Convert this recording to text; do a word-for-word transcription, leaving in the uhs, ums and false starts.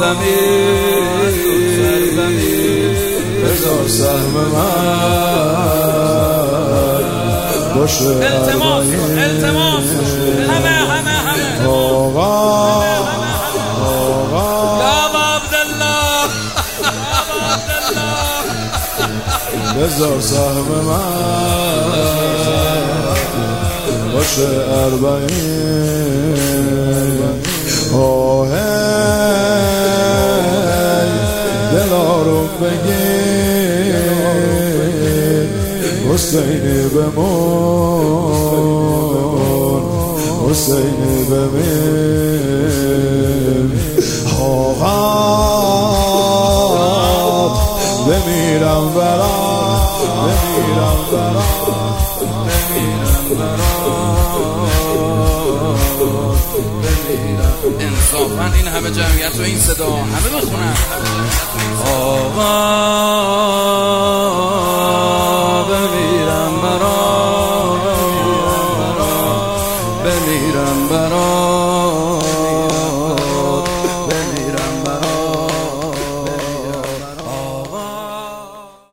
زمین بذار سهم من باشه. التماس التماس همه همه همه آقا آقا یا عبدالله بذار سهم من باشه اربعین. آه دلا رو بگیر حسینی بمون حسینی بمیر. آقا بمیرم برات بمیرم برات بمیرم برات. انصافا این همه جمعیت و این صدا همه بخونن. آقا بمیرم برات